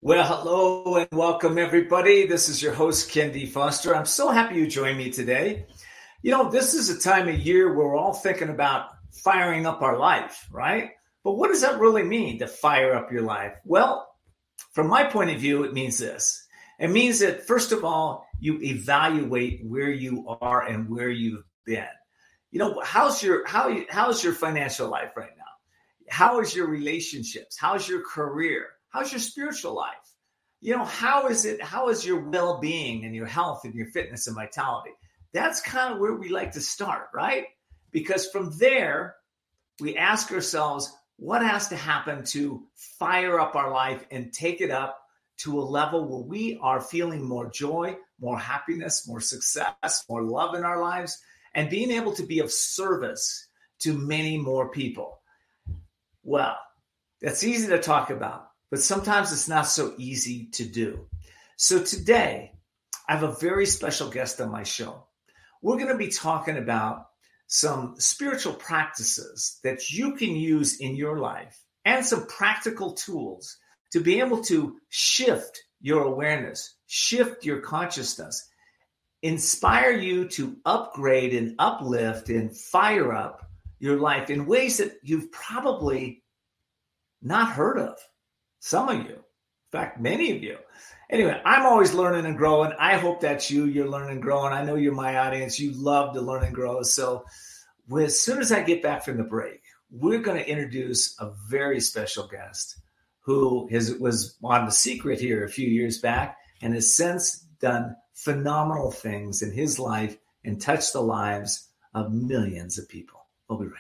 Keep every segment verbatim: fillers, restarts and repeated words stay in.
Well, hello and welcome, everybody. This is your host, Ken D. Foster. I'm so happy you joined me today. You know, this is a time of year where we're all thinking about firing up our life, right? But what does that really mean, to fire up your life? Well, from my point of view, it means this. It means that, first of all, you evaluate where you are and where you've been. You know, how's your how how's your financial life right now? How is your relationships? How's your career? How's your spiritual life? You know, how is it? How is your well-being and your health and your fitness and vitality? That's kind of where we like to start, right? Because from there, we ask ourselves, what has to happen to fire up our life and take it up to a level where we are feeling more joy, more happiness, more success, more love in our lives, and being able to be of service to many more people? Well, that's easy to talk about, but sometimes it's not so easy to do. So today, I have a very special guest on my show. We're going to be talking about some spiritual practices that you can use in your life and some practical tools to be able to shift your awareness, shift your consciousness, inspire you to upgrade and uplift and fire up your life in ways that you've probably not heard of. Some of you, in fact, many of you. Anyway, I'm always learning and growing. I hope that's you. You're learning and growing. I know you're my audience. You love to learn and grow. So as soon as I get back from the break, we're going to introduce a very special guest who has, was on The Secret here a few years back and has since done phenomenal things in his life and touched the lives of millions of people. We'll be right back.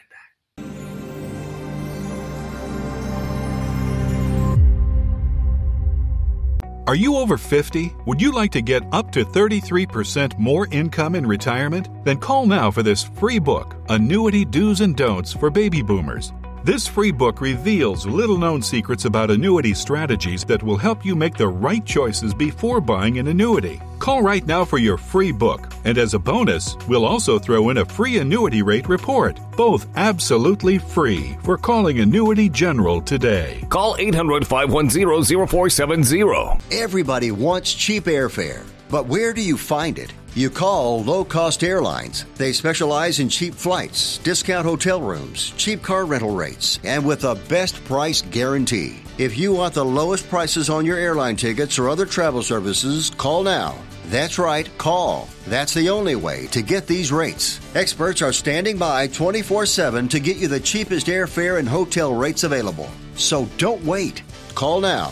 Are you over fifty? Would you like to get up to thirty-three percent more income in retirement? Then call now for this free book, Annuity Do's and Don'ts for Baby Boomers. This free book reveals little-known secrets about annuity strategies that will help you make the right choices before buying an annuity. Call right now for your free book, and as a bonus, we'll also throw in a free annuity rate report. Both absolutely free for calling Annuity General today. Call eight hundred, five one zero, zero four seven zero. Everybody wants cheap airfare, but where do you find it? You call Low Cost Airlines. They specialize in cheap flights, discount hotel rooms, cheap car rental rates, and with a best price guarantee. If you want the lowest prices on your airline tickets or other travel services, call now. That's right, call. That's the only way to get these rates. Experts are standing by twenty-four seven to get you the cheapest airfare and hotel rates available. So don't wait. Call now.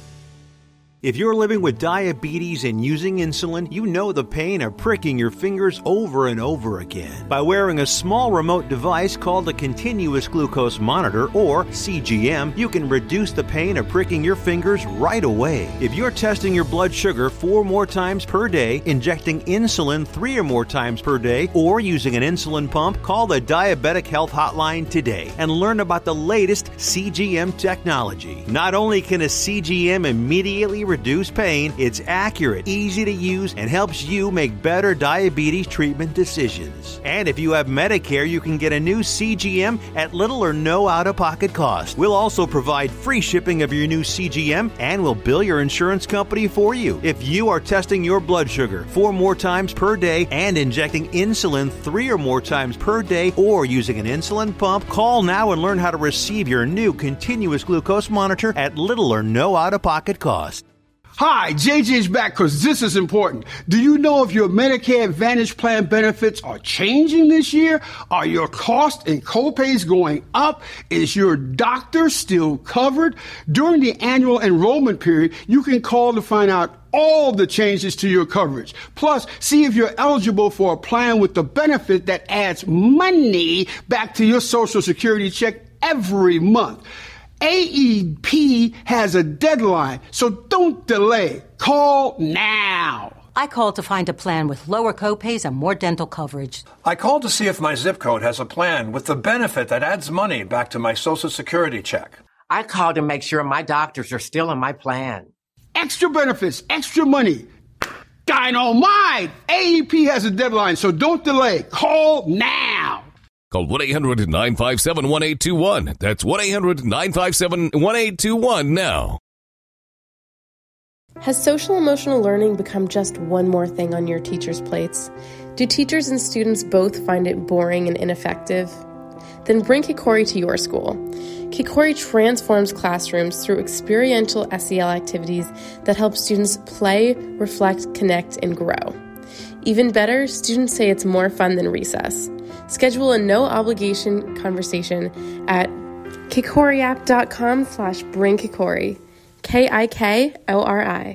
If you're living with diabetes and using insulin, you know the pain of pricking your fingers over and over again. By wearing a small remote device called a continuous glucose monitor, or C G M, you can reduce the pain of pricking your fingers right away. If you're testing your blood sugar four more times per day, injecting insulin three or more times per day, or using an insulin pump, call the Diabetic Health Hotline today and learn about the latest C G M technology. Not only can a C G M immediately reduce pain, it's accurate, easy to use, and helps you make better diabetes treatment decisions. And if you have Medicare, you can get a new C G M at little or no out-of-pocket cost. We'll also provide free shipping of your new C G M, and we'll bill your insurance company for you. If you are testing your blood sugar four more times per day and injecting insulin three or more times per day, or using an insulin pump, call now and learn how to receive your new continuous glucose monitor at little or no out-of-pocket cost. Hi, J J's back because this is important. Do you know if your Medicare Advantage plan benefits are changing this year? Are your costs and copays going up? Is your doctor still covered? During the annual enrollment period, you can call to find out all the changes to your coverage. Plus, see if you're eligible for a plan with the benefit that adds money back to your Social Security check every month. A E P has a deadline, so don't delay. Call now. I called to find a plan with lower copays and more dental coverage. I called to see if my zip code has a plan with the benefit that adds money back to my Social Security check. I called to make sure my doctors are still in my plan. Extra benefits, extra money. Dynamite! A E P has a deadline, so don't delay. Call now. Call one eight hundred, nine five seven, one eight two one. That's one eight hundred, nine five seven, one eight two one now. Has social emotional learning become just one more thing on your teachers' plates? Do teachers and students both find it boring and ineffective? Then bring Kikori to your school. Kikori transforms classrooms through experiential S E L activities that help students play, reflect, connect, and grow. Even better, students say it's more fun than recess. Schedule a no-obligation conversation at kikoriapp.com slash bring Kikori. K I K O R I.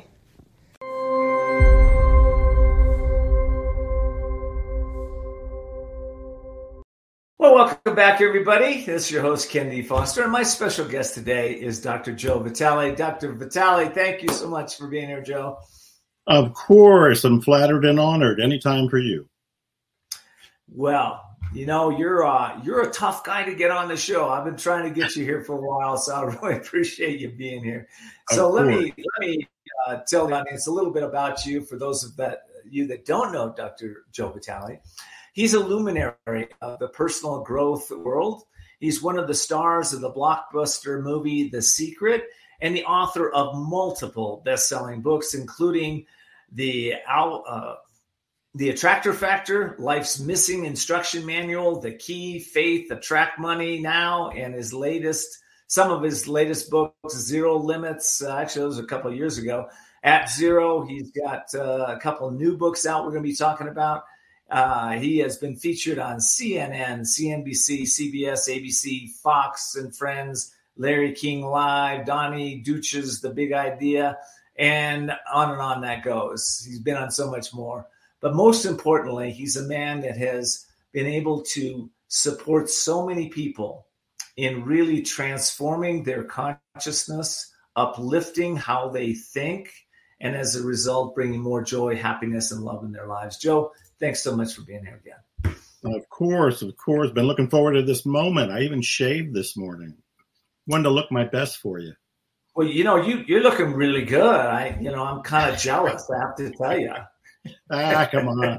Well, welcome back, everybody. This is your host, Ken D. Foster, and my special guest today is Doctor Joe Vitale. Doctor Vitale, thank you so much for being here, Joe. Of course. I'm flattered and honored. Anytime for you. Well, you know, you're uh, you're a tough guy to get on the show. I've been trying to get you here for a while, so I really appreciate you being here. So let me let me uh, tell the audience a little bit about you for those of that you that don't know Doctor Joe Vitale. He's a luminary of the personal growth world. He's one of the stars of the blockbuster movie The Secret and the author of multiple best-selling books, including the uh, The Attractor Factor, Life's Missing Instruction Manual, The Key, Faith, Attract Money Now, and his latest, some of his latest books, Zero Limits. Uh, actually, those was a couple of years ago. At Zero, he's got uh, a couple of new books out we're going to be talking about. Uh, he has been featured on C N N, C N B C, C B S, A B C, Fox and Friends, Larry King Live, Donnie Duch's The Big Idea, and on and on that goes. He's been on so much more. But most importantly, he's a man that has been able to support so many people in really transforming their consciousness, uplifting how they think, and as a result, bringing more joy, happiness, and love in their lives. Joe, thanks so much for being here again. Of course, of course. Been looking forward to this moment. I even shaved this morning. Wanted to look my best for you. Well, you know, you, you're looking really good. I, you know, I'm kind of jealous, I have to tell you. Ah, come on.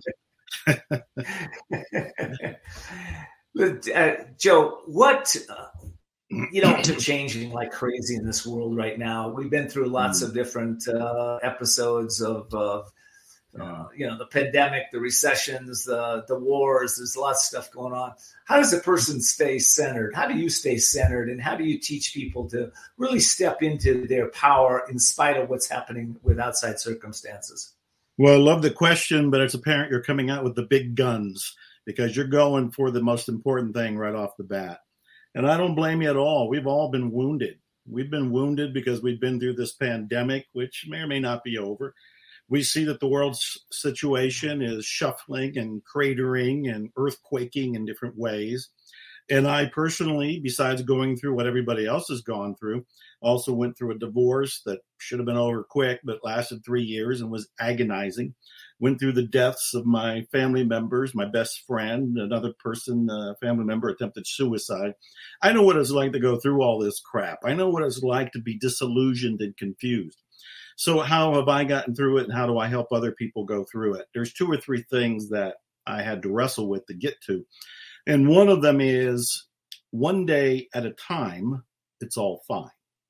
uh, Joe, what, uh, you know, it's changing like crazy in this world right now. We've been through lots mm. of different uh, episodes of, of uh, you know, the pandemic, the recessions, the, the wars. There's lots of stuff going on. How does a person stay centered? How do you stay centered? And how do you teach people to really step into their power in spite of what's happening with outside circumstances? Well, I love the question, but it's apparent you're coming out with the big guns because you're going for the most important thing right off the bat. And I don't blame you at all. We've all been wounded. We've been wounded because we've been through this pandemic, which may or may not be over. We see that the world's situation is shuffling and cratering and earthquaking in different ways. And I personally, besides going through what everybody else has gone through, also went through a divorce that should have been over quick, but lasted three years and was agonizing. Went through the deaths of my family members, my best friend, another person, a family member attempted suicide. I know what it's like to go through all this crap. I know what it's like to be disillusioned and confused. So how have I gotten through it, and how do I help other people go through it? There's two or three things that I had to wrestle with to get to. And one of them is one day at a time, it's all fine.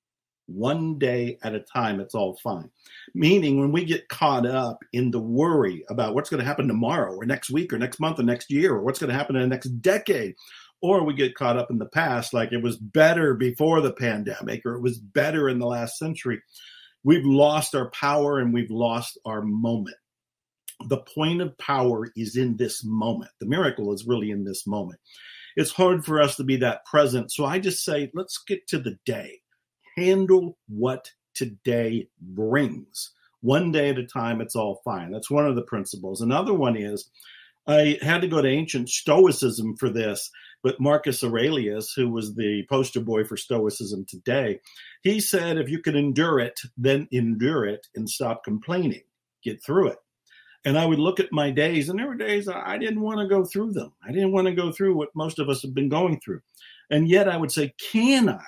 One day at a time, it's all fine. Meaning when we get caught up in the worry about what's going to happen tomorrow or next week or next month or next year or what's going to happen in the next decade, or we get caught up in the past like it was better before the pandemic or it was better in the last century, we've lost our power and we've lost our moment. The point of power is in this moment. The miracle is really in this moment. It's hard for us to be that present. So I just say, let's get to the day. Handle what today brings. One day at a time, it's all fine. That's one of the principles. Another one is, I had to go to ancient Stoicism for this, but Marcus Aurelius, who was the poster boy for Stoicism today, he said, if you can endure it, then endure it and stop complaining. Get through it. And I would look at my days, and there were days I didn't want to go through them. I didn't want to go through what most of us have been going through. And yet I would say, can I?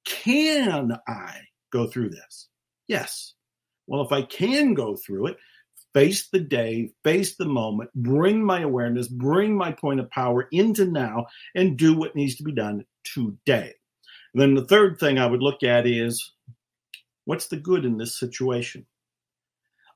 Can I go through this? Yes. Well, if I can go through it, face the day, face the moment, bring my awareness, bring my point of power into now, and do what needs to be done today. And then the third thing I would look at is, what's the good in this situation?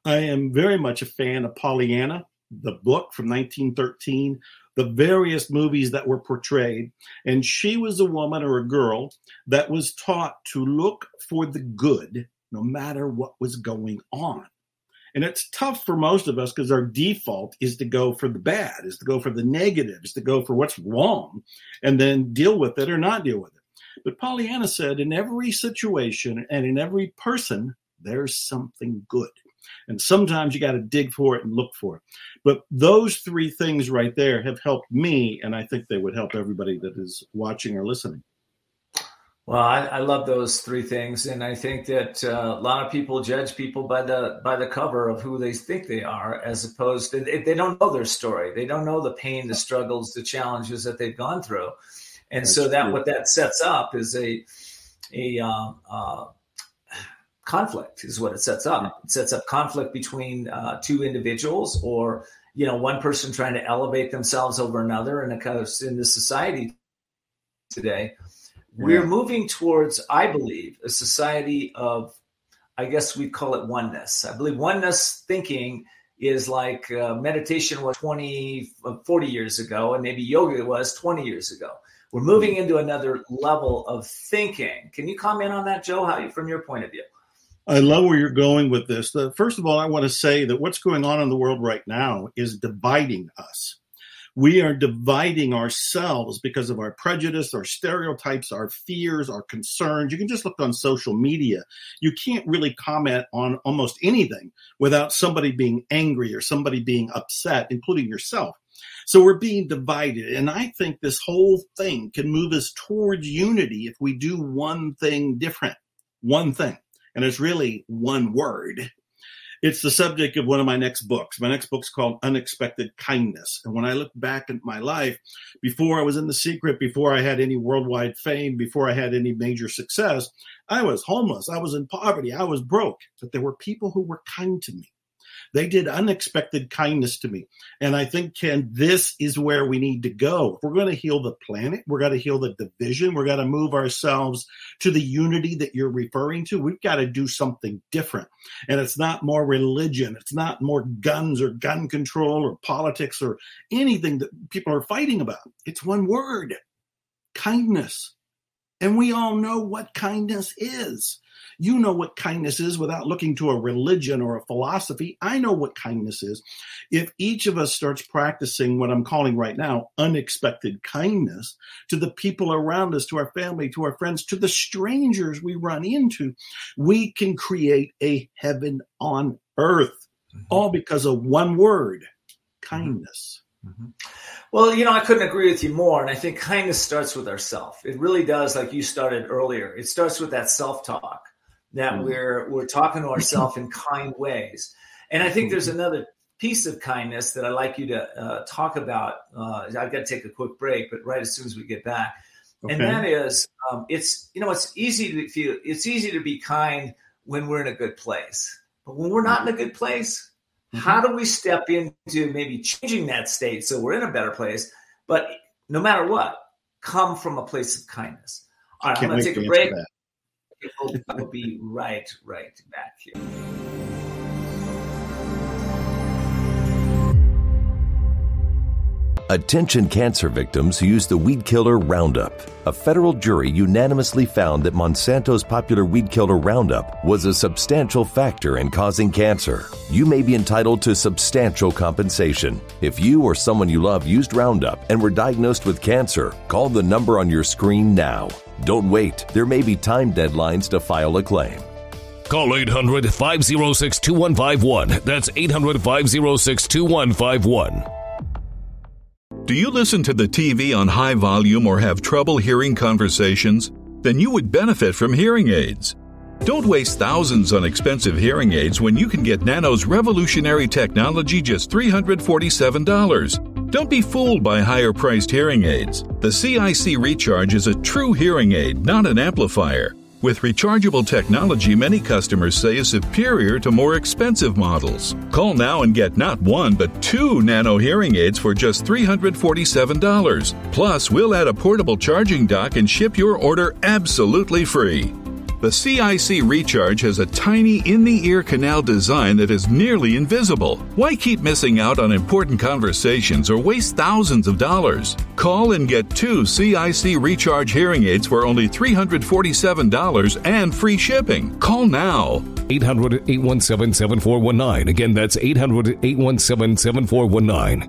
I am very much a fan of Pollyanna, the book from nineteen thirteen, the various movies that were portrayed. And she was a woman or a girl that was taught to look for the good no matter what was going on. And it's tough for most of us because our default is to go for the bad, is to go for the negative, is to go for what's wrong and then deal with it or not deal with it. But Pollyanna said, in every situation and in every person, there's something good. And sometimes you got to dig for it and look for it. But those three things right there have helped me, and I think they would help everybody that is watching or listening. Well, I, I love those three things, and I think that uh, a lot of people judge people by the by the cover of who they think they are, as opposed to they, they don't know their story. They don't know the pain, the struggles, the challenges that they've gone through, and That's so that true. What that sets up is a a uh, uh, conflict. Is what it sets up. It sets up conflict between uh, two individuals, or you know, one person trying to elevate themselves over another, and kind of in the society today. We're yeah. moving towards, I believe, a society of, I guess we call it oneness. I believe oneness thinking is like uh, meditation was twenty, forty years ago, and maybe yoga was twenty years ago. We're moving into another level of thinking. Can you comment on that, Joe, how you, from your point of view? I love where you're going with this. The, first of all, I want to say that what's going on in the world right now is dividing us. We are dividing ourselves because of our prejudice, our stereotypes, our fears, our concerns. You can just look on social media. You can't really comment on almost anything without somebody being angry or somebody being upset, including yourself. So we're being divided. And I think this whole thing can move us towards unity if we do one thing different, one thing. And it's really one word. It's the subject of one of my next books. My next book's called Unexpected Kindness. And when I look back at my life, before I was in The Secret, before I had any worldwide fame, before I had any major success, I was homeless. I was in poverty. I was broke. But there were people who were kind to me. They did unexpected kindness to me. And I think, Ken, this is where we need to go. If we're going to heal the planet, we're going to heal the division, we're going to move ourselves to the unity that you're referring to. We've got to do something different. And it's not more religion. It's not more guns or gun control or politics or anything that people are fighting about. It's one word, kindness. And we all know what kindness is. You know what kindness is without looking to a religion or a philosophy. I know what kindness is. If each of us starts practicing what I'm calling right now unexpected kindness to the people around us, to our family, to our friends, to the strangers we run into, we can create a heaven on earth, mm-hmm. all because of one word, kindness. Mm-hmm. Well, you know, I couldn't agree with you more. And I think kindness starts with ourselves. It really does, like you started earlier. It starts with that self-talk. That mm-hmm. we're we're talking to ourselves in kind ways. And I think there's another piece of kindness that I'd like you to uh, talk about. Uh, I've got to take a quick break, but right as soon as we get back. Okay. And that is, um, it's, you know, it's easy to feel, it's easy to be kind when we're in a good place. But when we're not in a good place, mm-hmm. how do we step into maybe changing that state so we're in a better place? But no matter what, come from a place of kindness. All right, I'm going to take a break. We'll, we'll be right, right back here. Attention cancer victims who use the weed killer Roundup. A federal jury unanimously found that Monsanto's popular weed killer Roundup was a substantial factor in causing cancer. You may be entitled to substantial compensation. If you or someone you love used Roundup and were diagnosed with cancer, call the number on your screen now. Don't wait. There may be time deadlines to file a claim. Call eight hundred, five oh six, two one five one. That's eight hundred, five oh six, two one five one. Do you listen to the T V on high volume or have trouble hearing conversations? Then you would benefit from hearing aids. Don't waste thousands on expensive hearing aids when you can get Nano's revolutionary technology just three hundred forty-seven dollars. Don't be fooled by higher-priced hearing aids. The C I C Recharge is a true hearing aid, not an amplifier. With rechargeable technology, many customers say is superior to more expensive models. Call now and get not one, but two Nano hearing aids for just three hundred forty-seven dollars. Plus, we'll add a portable charging dock and ship your order absolutely free. The C I C Recharge has a tiny in-the-ear canal design that is nearly invisible. Why keep missing out on important conversations or waste thousands of dollars? Call and get two C I C Recharge hearing aids for only three hundred forty-seven dollars and free shipping. Call now. eight hundred, eight one seven, seven four one nine. Again, that's eight hundred, eight one seven, seven four one nine.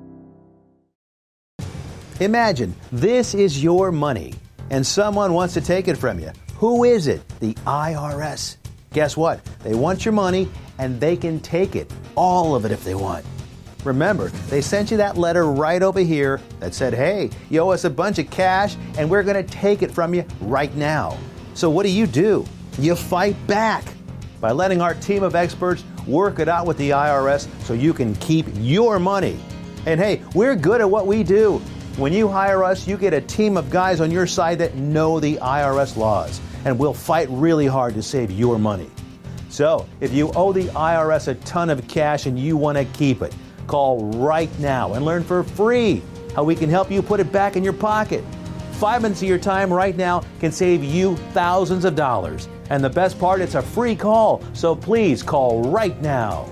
Imagine this is your money and someone wants to take it from you. Who is it? The I R S. Guess what? They want your money and they can take it. All of it if they want. Remember, they sent you that letter right over here that said, hey, you owe us a bunch of cash and we're going to take it from you right now. So what do you do? You fight back by letting our team of experts work it out with the I R S so you can keep your money. And hey, we're good at what we do. When you hire us, you get a team of guys on your side that know the I R S laws, and we'll fight really hard to save your money. So, if you owe the I R S a ton of cash and you want to keep it, call right now and learn for free how we can help you put it back in your pocket. Five minutes of your time right now can save you thousands of dollars. And the best part, it's a free call, so please call right now.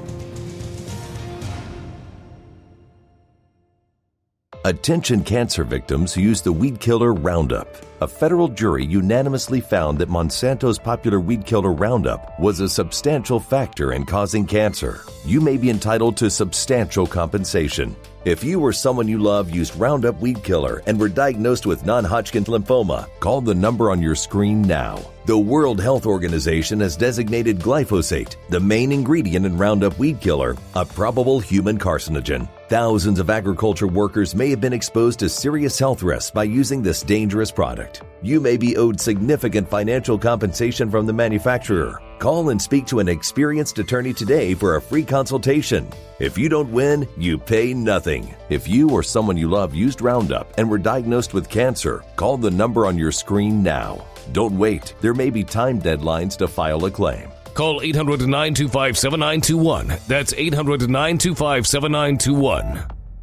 Attention cancer victims who use the weed killer Roundup. A federal jury unanimously found that Monsanto's popular weed killer Roundup was a substantial factor in causing cancer. You may be entitled to substantial compensation. If you or someone you love used Roundup weed killer and were diagnosed with non-Hodgkin's lymphoma, call the number on your screen now. The World Health Organization has designated glyphosate, the main ingredient in Roundup weed killer, a probable human carcinogen. Thousands of agriculture workers may have been exposed to serious health risks by using this dangerous product. You may be owed significant financial compensation from the manufacturer. Call and speak to an experienced attorney today for a free consultation. If you don't win, you pay nothing. If you or someone you love used Roundup and were diagnosed with cancer, call the number on your screen now. Don't wait. There may be time deadlines to file a claim. Call eight hundred, nine two five, seven nine two one. That's eight hundred, nine two five, seven nine two one.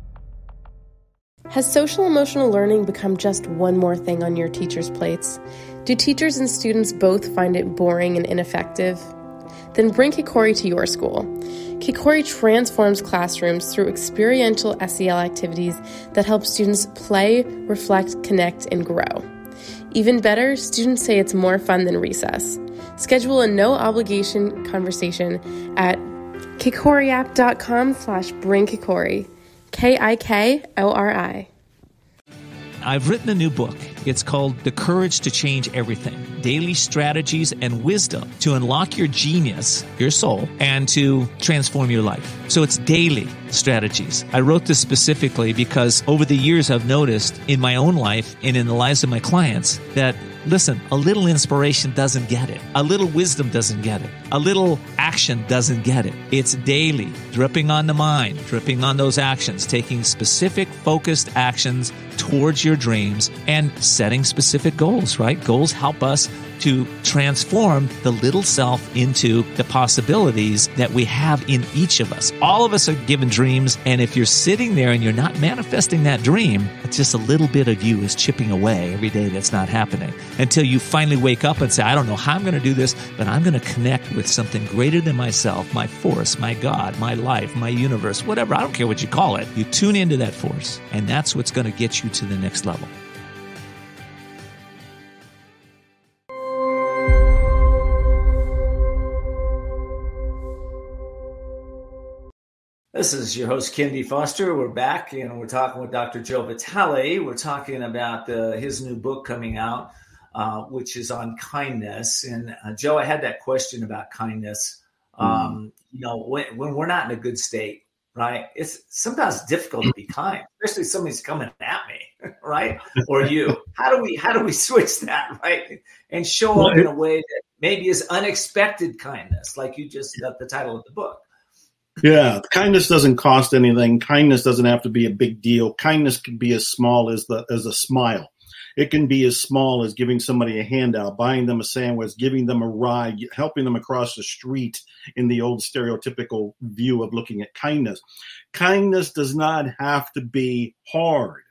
Has social emotional learning become just one more thing on your teachers' plates? Do teachers and students both find it boring and ineffective? Then bring Kikori to your school. Kikori transforms classrooms through experiential S E L activities that help students play, reflect, connect, and grow. Even better, students say it's more fun than recess. Schedule a no-obligation conversation at kikoriapp.com slash bring Kikori. K I K O R I. I've written a new book. It's called The Courage to Change Everything, Daily Strategies and Wisdom to Unlock Your Genius, your soul, and to transform your life. So it's daily strategies. I wrote this specifically because over the years I've noticed in my own life and in the lives of my clients that, listen, a little inspiration doesn't get it. A little wisdom doesn't get it. A little action doesn't get it. It's daily, dripping on the mind, dripping on those actions, taking specific focused actions towards your dreams and setting specific goals, right? Goals help us to transform the little self into the possibilities that we have in each of us. All of us are given dreams, and if you're sitting there and you're not manifesting that dream, it's just a little bit of you is chipping away every day that's not happening until you finally wake up and say, I don't know how I'm going to do this, but I'm going to connect with something greater than myself, my force, my God, my life, my universe, whatever. I don't care what you call it. You tune into that force, and that's what's going to get you to the next level. This is your host, Ken D. Foster. We're back, and we're talking with Doctor Joe Vitale. We're talking about uh, his new book coming out, uh, which is on kindness. And uh, Joe, I had that question about kindness. Um, mm. You know, when, when we're not in a good state, right? It's sometimes difficult to be kind, especially if somebody's coming at me, right? Or you. How do we how do we switch that, right? And show up in a way that maybe is unexpected kindness, like you just got the title of the book. Yeah, kindness doesn't cost anything. Kindness doesn't have to be a big deal. Kindness can be as small as the as a smile. It can be as small as giving somebody a handout, buying them a sandwich, giving them a ride, helping them across the street in the old stereotypical view of looking at kindness. Kindness does not have to be hard.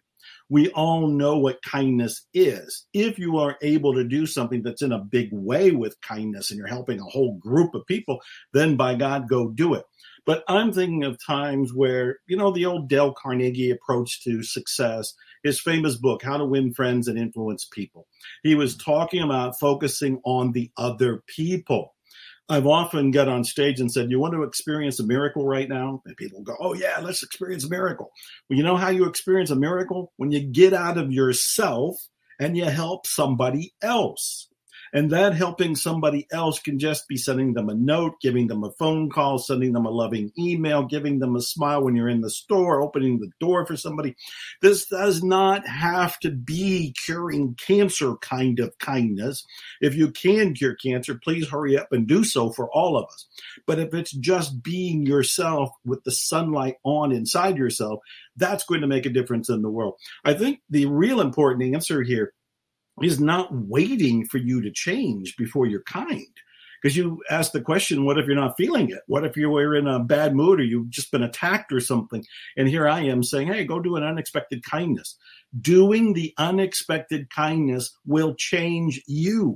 We all know what kindness is. If you are able to do something that's in a big way with kindness and you're helping a whole group of people, then by God, go do it. But I'm thinking of times where, you know, the old Dale Carnegie approach to success, his famous book, How to Win Friends and Influence People. He was talking about focusing on the other people. I've often got on stage and said, you want to experience a miracle right now? And people go, oh, yeah, let's experience a miracle. Well, you know how you experience a miracle? When you get out of yourself and you help somebody else. And that helping somebody else can just be sending them a note, giving them a phone call, sending them a loving email, giving them a smile when you're in the store, opening the door for somebody. This does not have to be curing cancer kind of kindness. If you can cure cancer, please hurry up and do so for all of us. But if it's just being yourself with the sunlight on inside yourself, that's going to make a difference in the world. I think the real important answer here is not waiting for you to change before you're kind. Because you ask the question, what if you're not feeling it? What if you were in a bad mood or you've just been attacked or something? And here I am saying, hey, go do an unexpected kindness. Doing the unexpected kindness will change you.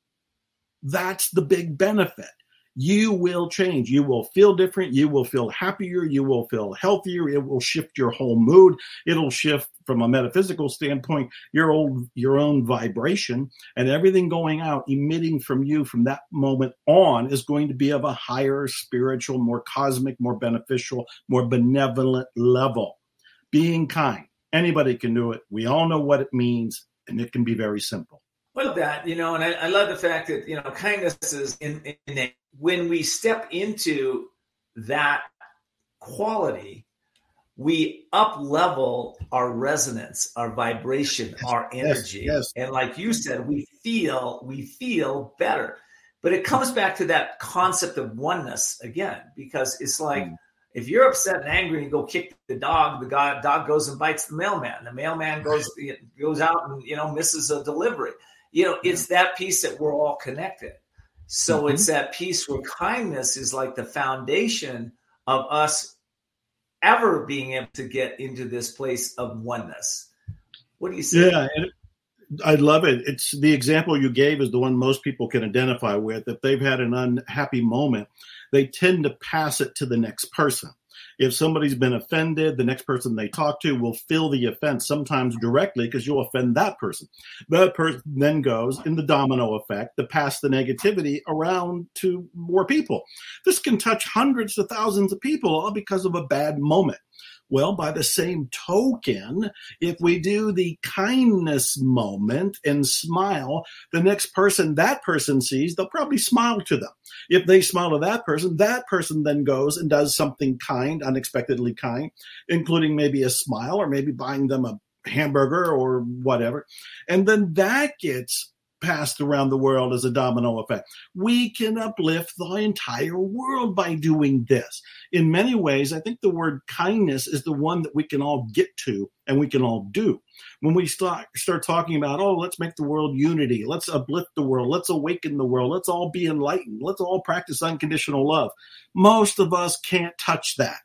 That's the big benefit. You will change. You will feel different. You will feel happier. You will feel healthier. It will shift your whole mood. It'll shift, from a metaphysical standpoint, your own, your own vibration, and everything going out, emitting from you from that moment on is going to be of a higher spiritual, more cosmic, more beneficial, more benevolent level. Being kind. Anybody can do it. We all know what it means, and it can be very simple. Well, that, you know, and I, I love the fact that, you know, kindness is in, in a, when we step into that quality, we up level our resonance, our vibration, our energy. Yes, yes. And like you said, we feel, we feel better. But it comes back to that concept of oneness again, because it's like, mm. if you're upset and angry and you go kick the dog, the dog, dog goes and bites the mailman. The mailman goes, goes out and, you know, misses a delivery. You know, it's that piece that we're all connected. So mm-hmm. it's that piece where kindness is like the foundation of us ever being able to get into this place of oneness. What do you say? Yeah, and I love it. It's the example you gave is the one most people can identify with. If they've had an unhappy moment, they tend to pass it to the next person. If somebody's been offended, the next person they talk to will feel the offense, sometimes directly, because you'll offend that person. That person then goes in the domino effect to pass the negativity around to more people. This can touch hundreds of thousands of people, all because of a bad moment. Well, by the same token, if we do the kindness moment and smile, the next person that person sees, they'll probably smile to them. If they smile to that person, that person then goes and does something kind, unexpectedly kind, including maybe a smile or maybe buying them a hamburger or whatever. And then that gets passed around the world as a domino effect. We can uplift the entire world by doing this. In many ways, I think the word kindness is the one that we can all get to and we can all do. When we start, start talking about, oh, let's make the world unity, let's uplift the world, let's awaken the world, let's all be enlightened, let's all practice unconditional love. Most of us can't touch that.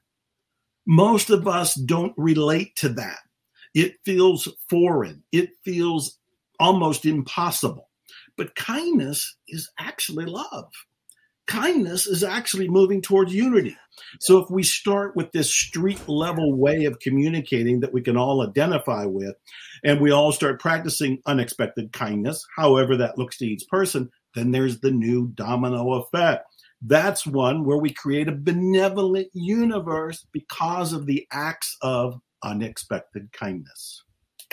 Most of us don't relate to that. It feels foreign. It feels almost impossible. But kindness is actually love. Kindness is actually moving towards unity. So if we start with this street level way of communicating that we can all identify with, and we all start practicing unexpected kindness, however that looks to each person, then there's the new domino effect. That's one where we create a benevolent universe because of the acts of unexpected kindness.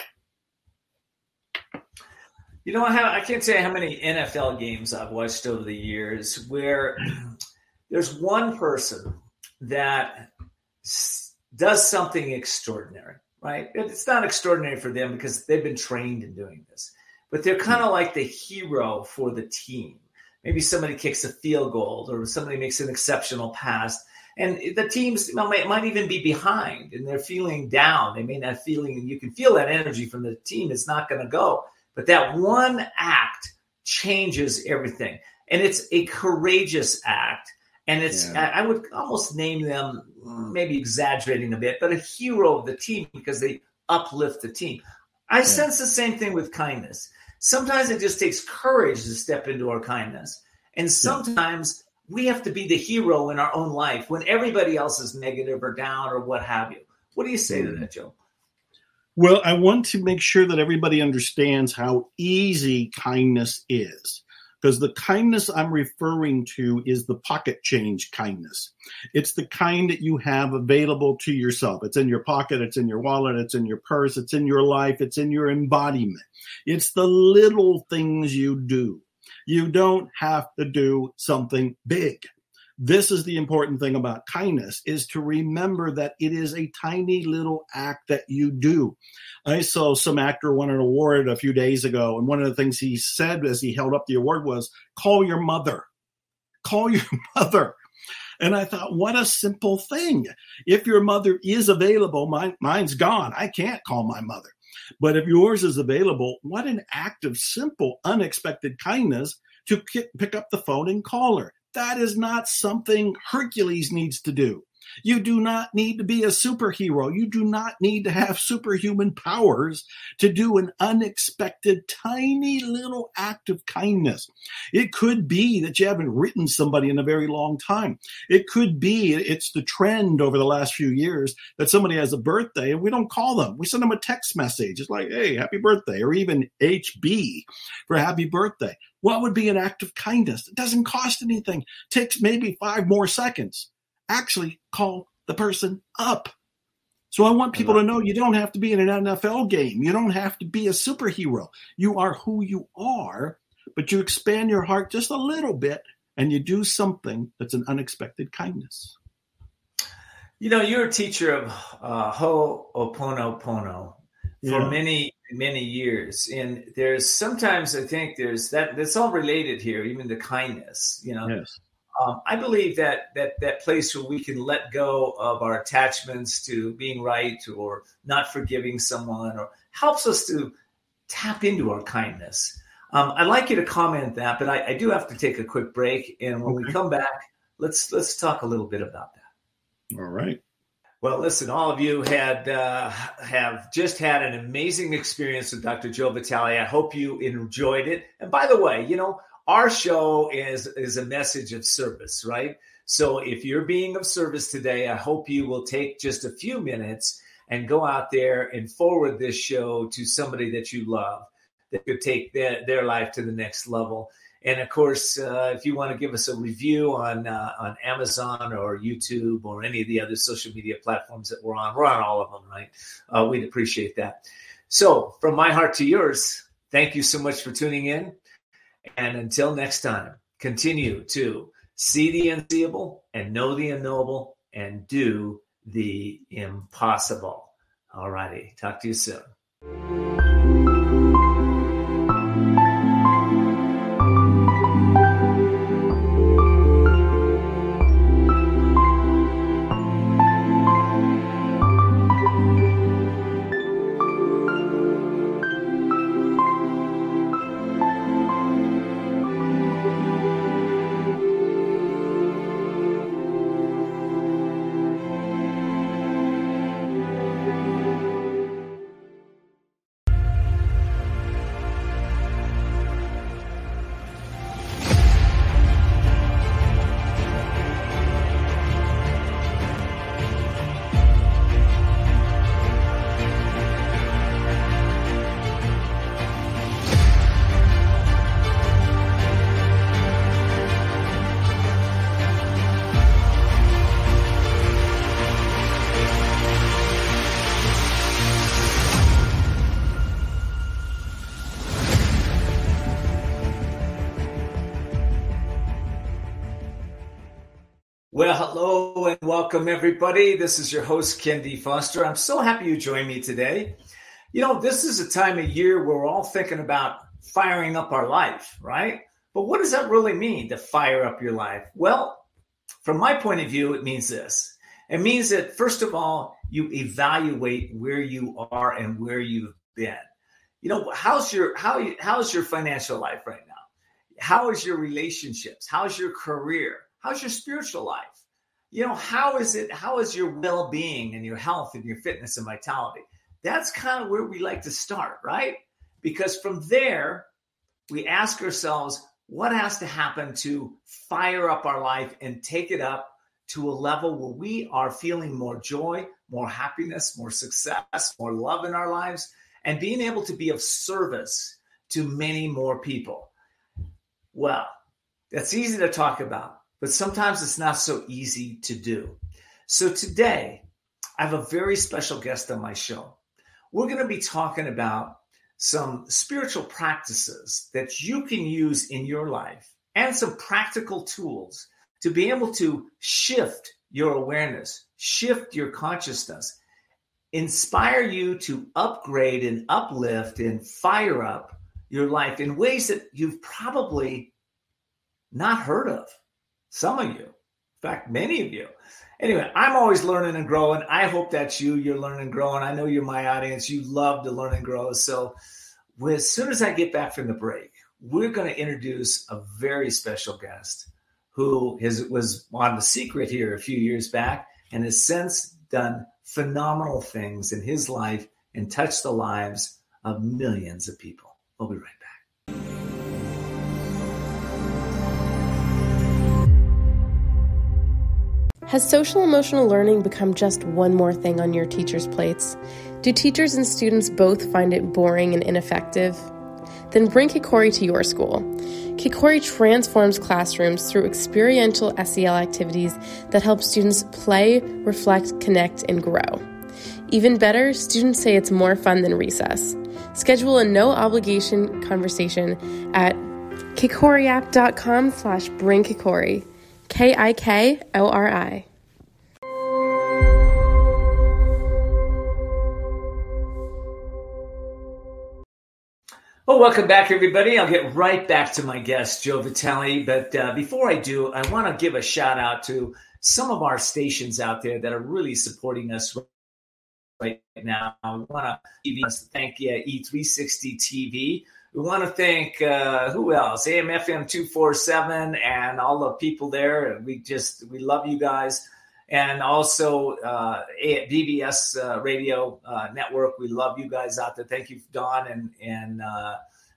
You know, I, have, I can't say how many N F L games I've watched over the years where there's one person that s- does something extraordinary, right? It's not extraordinary for them because they've been trained in doing this, but they're kind of like the hero for the team. Maybe somebody kicks a field goal or somebody makes an exceptional pass, and the teams you know, might, might even be behind and they're feeling down. They may not feeling, you can feel that energy from the team. It's not going to go. But that one act changes everything. And it's a courageous act. And it's, yeah. I, I would almost name them, maybe exaggerating a bit, but a hero of the team because they uplift the team. I yeah. sense the same thing with kindness. Sometimes it just takes courage to step into our kindness. And sometimes yeah. we have to be the hero in our own life when everybody else is negative or down or what have you. What do you say mm-hmm. to that, Joe? Well, I want to make sure that everybody understands how easy kindness is. Because the kindness I'm referring to is the pocket change kindness. It's the kind that you have available to yourself. It's in your pocket, it's in your wallet, it's in your purse, it's in your life, it's in your embodiment. It's the little things you do. You don't have to do something big. This is the important thing about kindness, is to remember that it is a tiny little act that you do. I saw some actor won an award a few days ago, and one of the things he said as he held up the award was, call your mother. Call your mother. And I thought, what a simple thing. If your mother is available, mine, mine's gone. I can't call my mother. But if yours is available, what an act of simple, unexpected kindness to pick up the phone and call her. That is not something Hercules needs to do. You do not need to be a superhero. You do not need to have superhuman powers to do an unexpected, tiny little act of kindness. It could be that you haven't written somebody in a very long time. It could be it's the trend over the last few years that somebody has a birthday and we don't call them. We send them a text message. It's like, hey, happy birthday, or even H B for happy birthday. What would be an act of kindness? It doesn't cost anything. It takes maybe five more seconds. Actually call the person up. So I want people to know you don't have to be in an N F L game. You don't have to be a superhero. You are who you are, but you expand your heart just a little bit and you do something that's an unexpected kindness. You know, you're a teacher of uh, Ho'oponopono for Yeah. many, many years. And there's sometimes I think there's that, that's all related here, even the kindness, you know. Yes. Um, I believe that that that place where we can let go of our attachments to being right or not forgiving someone, or helps us to tap into our kindness. Um, I'd like you to comment that, but I, I do have to take a quick break. And when Okay. we come back, let's let's talk a little bit about that. All right. Well, listen, all of you had uh, have just had an amazing experience with Doctor Joe Vitale. I hope you enjoyed it. And by the way, you know, our show is, is a message of service, right? So if you're being of service today, I hope you will take just a few minutes and go out there and forward this show to somebody that you love that could take their, their life to the next level. And of course, uh, if you want to give us a review on uh, on Amazon or YouTube or any of the other social media platforms that we're on, we're on all of them, right? Uh, we'd appreciate that. So from my heart to yours, thank you so much for tuning in. And until next time, continue to see the unseeable and know the unknowable and do the impossible. All righty. Talk to you soon. Well, hello and welcome, everybody. This is your host, Ken D. Foster. I'm so happy you joined me today. You know, this is a time of year where we're all thinking about firing up our life, right? But what does that really mean, to fire up your life? Well, from my point of view, it means this. It means that, first of all, you evaluate where you are and where you've been. You know, how's your how how's your financial life right now? How is your relationships? How's your career? How's your spiritual life? You know, how is it? How is your well-being and your health and your fitness and vitality? that's kind of where we like to start, right? Because from there, we ask ourselves, what has to happen to fire up our life and take it up to a level where we are feeling more joy, more happiness, more success, more love in our lives, and being able to be of service to many more people? Well, that's easy to talk about, but sometimes it's not so easy to do. So today, I have a very special guest on my show. We're going to be talking about some spiritual practices that you can use in your life and some practical tools to be able to shift your awareness, shift your consciousness, inspire you to upgrade and uplift and fire up your life in ways that you've probably not heard of. Some of you, in fact, many of you. Anyway, I'm always learning and growing. I hope that's you. You're learning and growing. I know you're my audience. You love to learn and grow. So as soon as I get back from the break, we're going to introduce a very special guest who has, was on The Secret here a few years back and has since done phenomenal things in his life and touched the lives of millions of people. We'll be right back. Has social emotional learning become just one more thing on your teachers' plates? Do teachers and students both find it boring and ineffective? Then bring Kikori to your school. Kikori transforms classrooms through experiential S E L activities that help students play, reflect, connect, and grow. Even better, students say it's more fun than recess. Schedule a no-obligation conversation at kikoriapp.com slash bring Kikori. K I K O R I. Well, welcome back, everybody. I'll get right back to my guest, Joe Vitale. But uh, before I do, I want to give a shout out to some of our stations out there that are really supporting us right now. I want to thank you, E three sixty T V. We want to thank, uh, who else? A M F M two forty-seven and all the people there. We just, we love you guys. And also uh, B B S uh, Radio uh, Network. We love you guys out there. Thank you, Don, and and uh,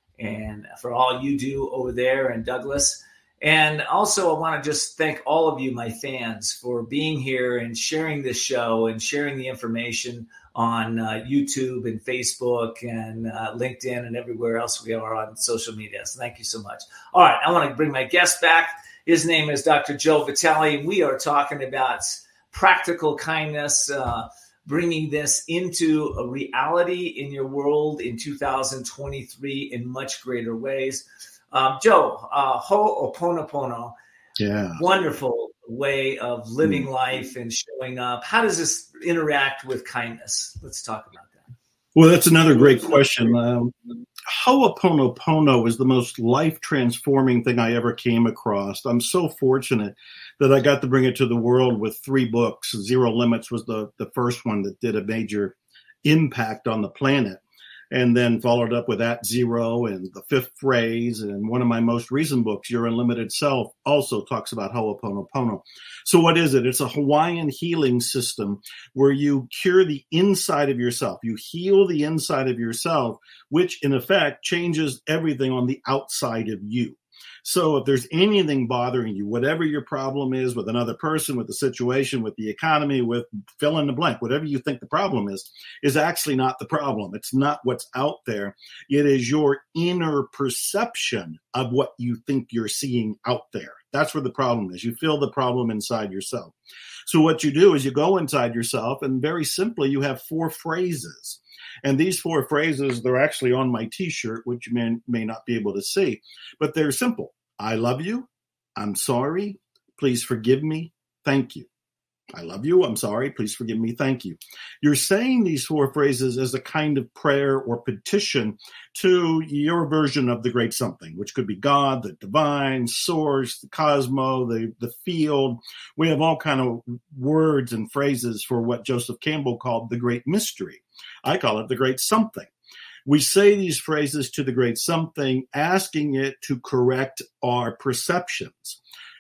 and for all you do over there, and Douglas. And also, I want to just thank all of you, my fans, for being here and sharing this show and sharing the information on uh, YouTube and Facebook and uh, LinkedIn and everywhere else we are on social media. So thank you so much. All right, I want to bring my guest back. His name is Doctor Joe Vitale. We are talking about practical kindness, uh, bringing this into a reality in your world in two thousand twenty-three in much greater ways. Um, Joe, uh, Ho'oponopono, yeah, wonderful way of living life and showing up. How does this interact with kindness? Let's talk about that. Well, that's another great question. Um, Ho'oponopono is the most life-transforming thing I ever came across. I'm so fortunate that I got to bring it to the world with three books. Zero Limits was the, the first one that did a major impact on the planet, and then followed up with At Zero and The Fifth Phrase. And one of my most recent books, Your Unlimited Self, also talks about Ho'oponopono. So what is it? It's a Hawaiian healing system where you cure the inside of yourself. You heal the inside of yourself, which in effect changes everything on the outside of you. So if there's anything bothering you, whatever your problem is with another person, with the situation, with the economy, with fill in the blank, whatever you think the problem is, is actually not the problem. It's not what's out there. It is your inner perception of what you think you're seeing out there. That's where the problem is. You feel the problem inside yourself. So what you do is you go inside yourself, and very simply, you have four phrases. And these four phrases, they're actually on my T-shirt, which you may, may not be able to see, but they're simple. I love you. I'm sorry. Please forgive me. Thank you. I love you. I'm sorry. Please forgive me. Thank you. You're saying these four phrases as a kind of prayer or petition to your version of the great something, which could be God, the divine, source, the cosmos, the, the field. We have all kind of words and phrases for what Joseph Campbell called the great mystery. I call it the great something. We say these phrases to the great something, asking it to correct our perceptions.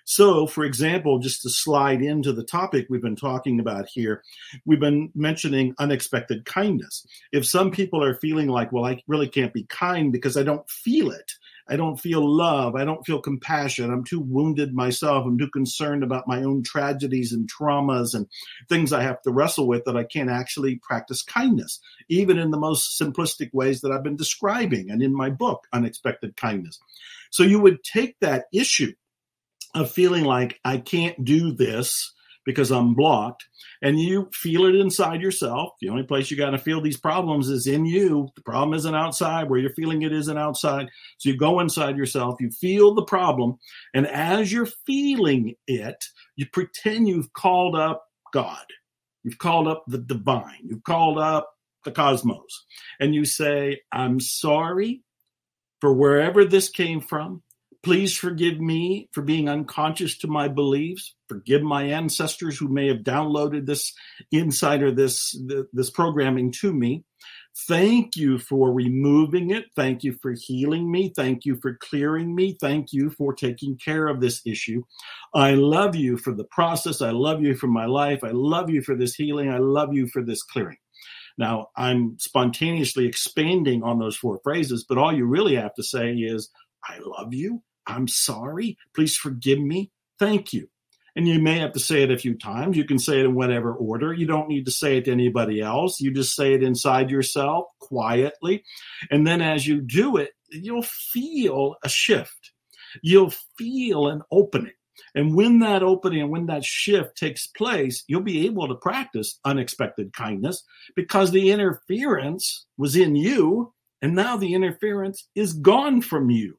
So, for example, just to slide into the topic we've been talking about here, we've been mentioning unexpected kindness. If some people are feeling like, well, I really can't be kind because I don't feel it. I don't feel love. I don't feel compassion. I'm too wounded myself. I'm too concerned about my own tragedies and traumas and things I have to wrestle with that I can't actually practice kindness, even in the most simplistic ways that I've been describing and in my book, Unexpected Kindness. So you would take that issue of feeling like I can't do this because I'm blocked, and you feel it inside yourself. The only place you got to feel these problems is in you. The problem isn't outside. Where you're feeling it isn't outside. So you go inside yourself, you feel the problem, and as you're feeling it, you pretend you've called up God. You've called up the divine. You've called up the cosmos. And you say, I'm sorry for wherever this came from. Please forgive me for being unconscious to my beliefs. Forgive my ancestors who may have downloaded this insight or this, this programming to me. Thank you for removing it. Thank you for healing me. Thank you for clearing me. Thank you for taking care of this issue. I love you for the process. I love you for my life. I love you for this healing. I love you for this clearing. Now, I'm spontaneously expanding on those four phrases, but all you really have to say is, I love you. I'm sorry. Please forgive me. Thank you. And you may have to say it a few times. You can say it in whatever order. You don't need to say it to anybody else. You just say it inside yourself quietly. And then as you do it, you'll feel a shift. You'll feel an opening. And when that opening and when that shift takes place, you'll be able to practice unexpected kindness because the interference was in you, and now the interference is gone from you.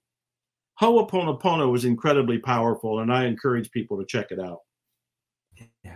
Ho'oponopono is incredibly powerful, and I encourage people to check it out. Yeah.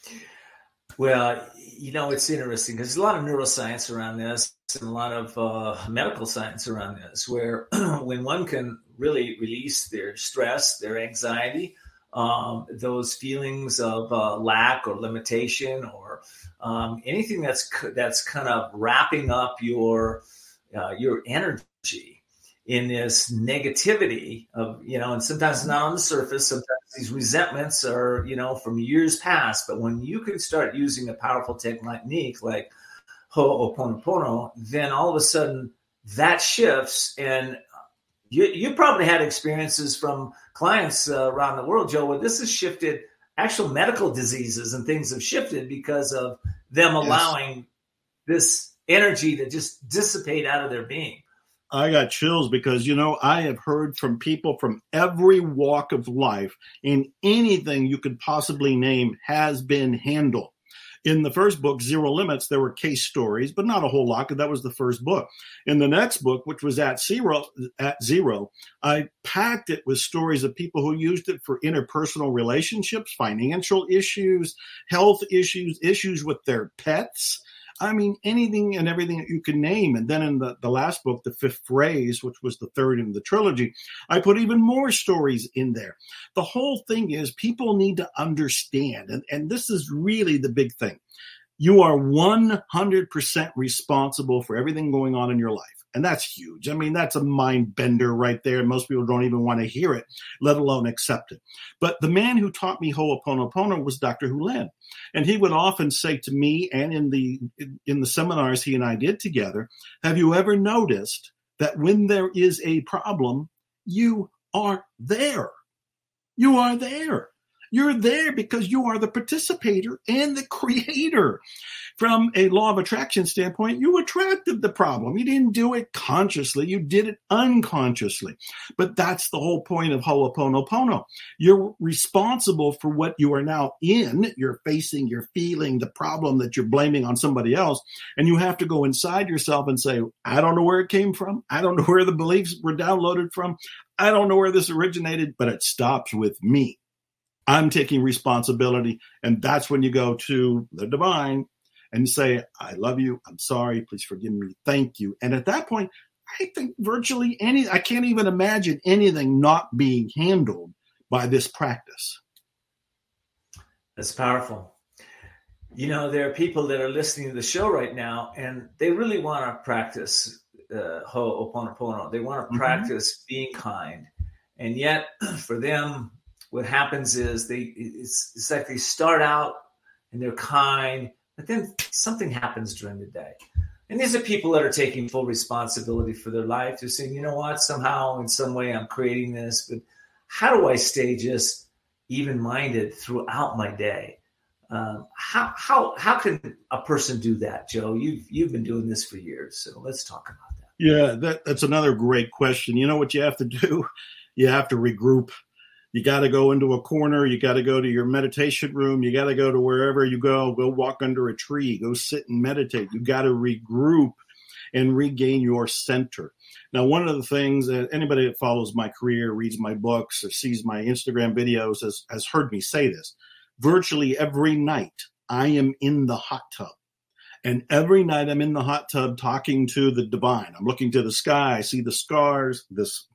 Well, you know, it's interesting because there's a lot of neuroscience around this and a lot of uh, medical science around this, where when one can really release their stress, their anxiety, um, those feelings of uh, lack or limitation or um, anything that's that's kind of wrapping up your uh, your energy in this negativity of, you know, and sometimes it's not on the surface. Sometimes these resentments are, you know, from years past. But when you can start using a powerful technique like Ho'oponopono, then all of a sudden that shifts. And you, you probably had experiences from clients uh, around the world, Joe, where this has shifted. Actual medical diseases and things have shifted because of them allowing yes. this energy to just dissipate out of their being. I got chills because, you know, I have heard from people from every walk of life, and anything you could possibly name has been handled. In the first book, Zero Limits, there were case stories, but not a whole lot because that was the first book. In the next book, which was at zero, at zero, I packed it with stories of people who used it for interpersonal relationships, financial issues, health issues, issues with their pets. I mean, anything and everything that you can name. And then in the, the last book, The Fifth Phrase, which was the third in the trilogy, I put even more stories in there. The whole thing is people need to understand, and, and this is really the big thing. You are one hundred percent responsible for everything going on in your life. And that's huge. I mean, that's a mind bender right there. And most people don't even want to hear it, let alone accept it. But the man who taught me Ho'oponopono was Doctor Hulen. And he would often say to me, and in the in the seminars he and I did together, have you ever noticed that when there is a problem, you are there? You are there. You're there because you are the participator and the creator. From a law of attraction standpoint, you attracted the problem. You didn't do it consciously. You did it unconsciously. But that's the whole point of Ho'oponopono. You're responsible for what you are now in. You're facing, you're feeling the problem that you're blaming on somebody else. And you have to go inside yourself and say, I don't know where it came from. I don't know where the beliefs were downloaded from. I don't know where this originated, but it stops with me. I'm taking responsibility. And that's when you go to the divine and say, I love you. I'm sorry. Please forgive me. Thank you. And at that point, I think virtually any, I can't even imagine anything not being handled by this practice. That's powerful. You know, there are people that are listening to the show right now, and they really want to practice uh, Ho'oponopono. They want to mm-hmm. practice being kind. And yet for them, what happens is they it's, it's like they start out and they're kind, but then something happens during the day. And these are people that are taking full responsibility for their life. They're saying, you know what, somehow in some way I'm creating this, but how do I stay just even-minded throughout my day? Um, how how how can a person do that, Joe? You've you've been doing this for years, so let's talk about that. Yeah, that, that's another great question. You know what you have to do? You have to regroup. You got to go into a corner. You got to go to your meditation room. You got to go to wherever you go. Go walk under a tree. Go sit and meditate. You got to regroup and regain your center. Now, one of the things that anybody that follows my career, reads my books, or sees my Instagram videos has, has heard me say this. Virtually every night, I am in the hot tub. And every night I'm in the hot tub talking to the divine. I'm looking to the sky. I see the stars. This,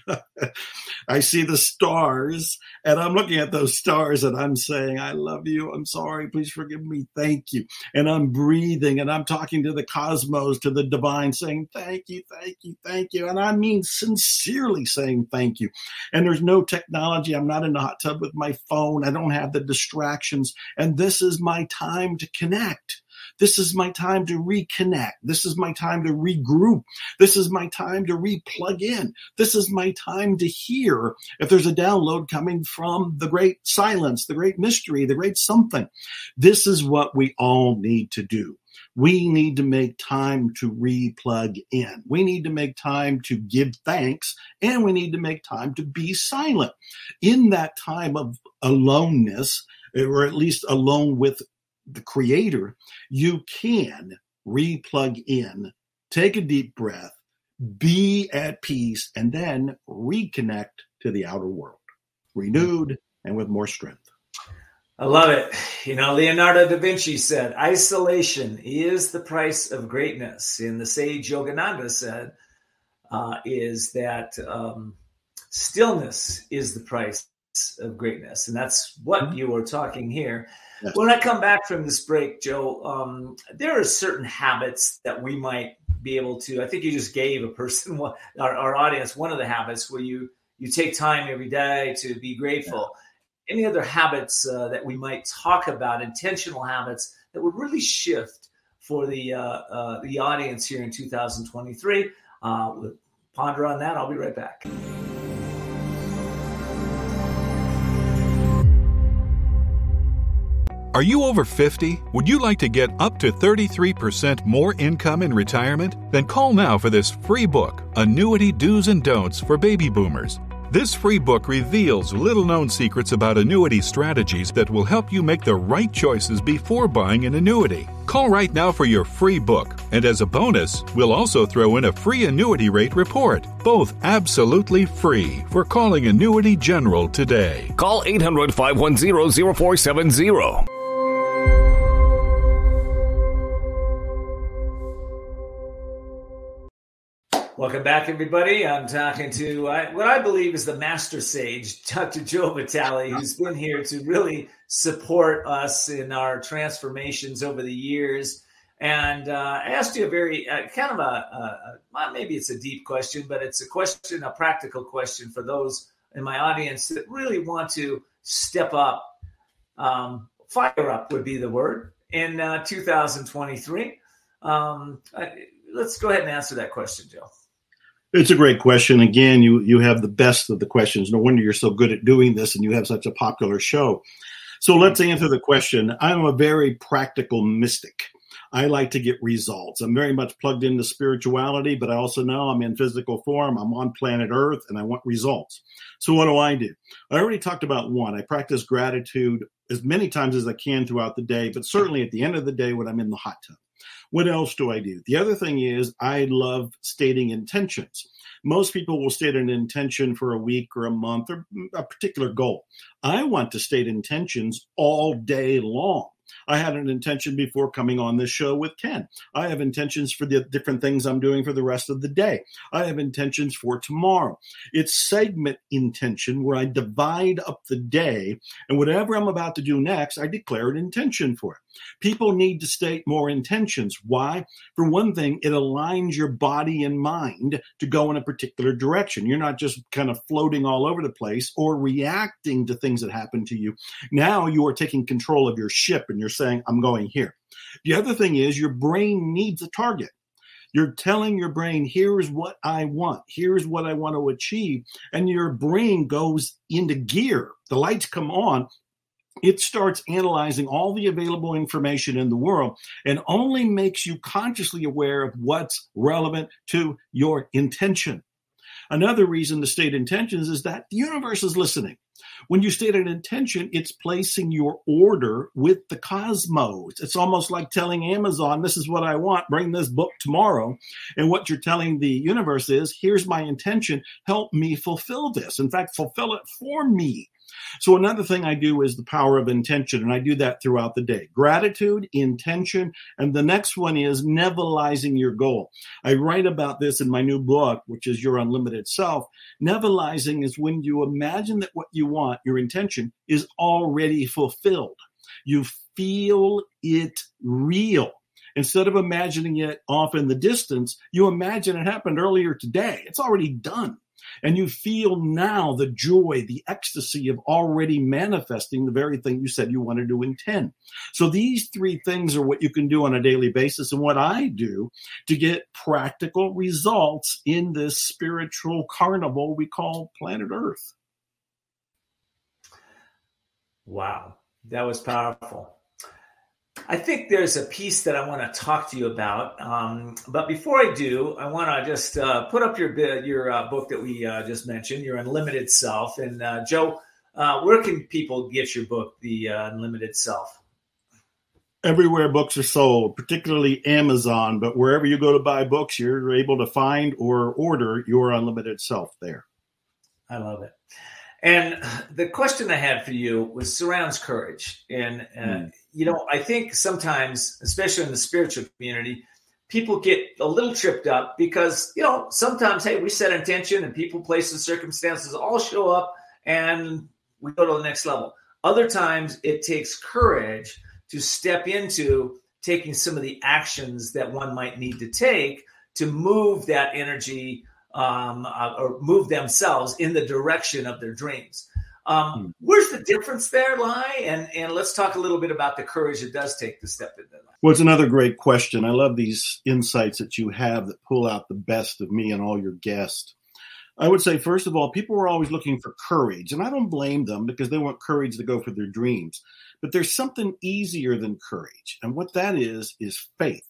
I see the stars, and I'm looking at those stars, and I'm saying, I love you. I'm sorry. Please forgive me. Thank you. And I'm breathing, and I'm talking to the cosmos, to the divine, saying, thank you, thank you, thank you. And I mean sincerely saying thank you. And there's no technology. I'm not in the hot tub with my phone. I don't have the distractions. And this is my time to connect. This is my time to reconnect. This is my time to regroup. This is my time to re-plug in. This is my time to hear if there's a download coming from the great silence, the great mystery, the great something. This is what we all need to do. We need to make time to re-plug in. We need to make time to give thanks, and we need to make time to be silent. In that time of aloneness, or at least alone with the Creator, you can re-plug in, take a deep breath, be at peace, and then reconnect to the outer world, renewed and with more strength. I love it. You know, Leonardo da Vinci said, isolation is the price of greatness. And the sage Yogananda said, uh, is that um, stillness is the price of greatness. And that's what mm-hmm. you are talking here. Yes. When I come back from this break, Joe, um, there are certain habits that we might be able to, I think you just gave a person, our, our audience, one of the habits where you, you take time every day to be grateful. Yeah. Any other habits uh, that we might talk about, intentional habits that would really shift for the, uh, uh, the audience here in two thousand twenty-three? Uh, we'll ponder on that. I'll be right back. Are you over fifty? Would you like to get up to thirty-three percent more income in retirement? Then call now for this free book, Annuity Do's and Don'ts for Baby Boomers. This free book reveals little-known secrets about annuity strategies that will help you make the right choices before buying an annuity. Call right now for your free book, and as a bonus, we'll also throw in a free annuity rate report, both absolutely free, for calling Annuity General today. Call eight hundred, five one zero, zero four seven zero. Welcome back, everybody. I'm talking to uh, what I believe is the master sage, Doctor Joe Vitale, who's been here to really support us in our transformations over the years. And uh, I asked you a very uh, kind of a, a, a, maybe it's a deep question, but it's a question, a practical question for those in my audience that really want to step up. Um, fire up would be the word in uh, two thousand twenty-three. Um, I, let's go ahead and answer that question, Joe. It's a great question. Again, you you have the best of the questions. No wonder you're so good at doing this and you have such a popular show. So let's answer the question. I'm a very practical mystic. I like to get results. I'm very much plugged into spirituality, but I also know I'm in physical form. I'm on planet Earth, and I want results. So what do I do? I already talked about one. I practice gratitude as many times as I can throughout the day, but certainly at the end of the day when I'm in the hot tub. What else do I do? The other thing is I love stating intentions. Most people will state an intention for a week or a month or a particular goal. I want to state intentions all day long. I had an intention before coming on this show with Ken. I have intentions for the different things I'm doing for the rest of the day. I have intentions for tomorrow. It's segment intention where I divide up the day, and whatever I'm about to do next, I declare an intention for it. People need to state more intentions. Why? For one thing, it aligns your body and mind to go in a particular direction. You're not just kind of floating all over the place or reacting to things that happen to you. Now you are taking control of your ship and you're saying, I'm going here. The other thing is your brain needs a target. You're telling your brain, here's what I want. Here's what I want to achieve. And your brain goes into gear. The lights come on. It starts analyzing all the available information in the world and only makes you consciously aware of what's relevant to your intention. Another reason to state intentions is that the universe is listening. When you state an intention, it's placing your order with the cosmos. It's almost like telling Amazon, this is what I want, bring this book tomorrow. And what you're telling the universe is, here's my intention, help me fulfill this. In fact, fulfill it for me. So another thing I do is the power of intention, and I do that throughout the day. Gratitude, intention, and the next one is Nevelizing your goal. I write about this in my new book, which is Your Unlimited Self. Nevelizing is when you imagine that what you want, your intention, is already fulfilled. You feel it real. Instead of imagining it off in the distance, you imagine it happened earlier today. It's already done. And you feel now the joy, the ecstasy of already manifesting the very thing you said you wanted to intend. So these three things are what you can do on a daily basis and what I do to get practical results in this spiritual carnival we call planet Earth. Wow, that was powerful. I think there's a piece that I want to talk to you about. Um, but before I do, I want to just uh, put up your your uh, book that we uh, just mentioned, Your Unlimited Self. And uh, Joe, uh, where can people get your book, The uh, Unlimited Self? Everywhere books are sold, particularly Amazon. But wherever you go to buy books, you're able to find or order Your Unlimited Self there. I love it. And the question I had for you was surrounds courage. And, uh, mm. you know, I think sometimes, especially in the spiritual community, people get a little tripped up because, you know, sometimes, hey, we set intention and people, places, circumstances all show up and we go to the next level. Other times it takes courage to step into taking some of the actions that one might need to take to move that energy Um, uh, or move themselves in the direction of their dreams. Um, hmm. Where's the difference there lie? And and let's talk a little bit about the courage it does take to step into that. Well, it's another great question. I love these insights that you have that pull out the best of me and all your guests. I would say, first of all, people are always looking for courage, and I don't blame them because they want courage to go for their dreams. But there's something easier than courage, and what that is, is faith.